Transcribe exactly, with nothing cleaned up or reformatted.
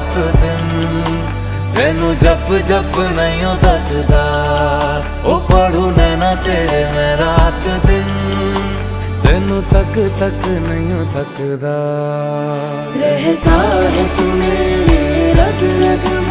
रात दिन तेनू जप जप नहीं हो थकदा, ओ पढ़ू नैना तेरे मैं रात दिन तेनू तक तक नहीं हो थकदा। रहता है तू मेरे रग रग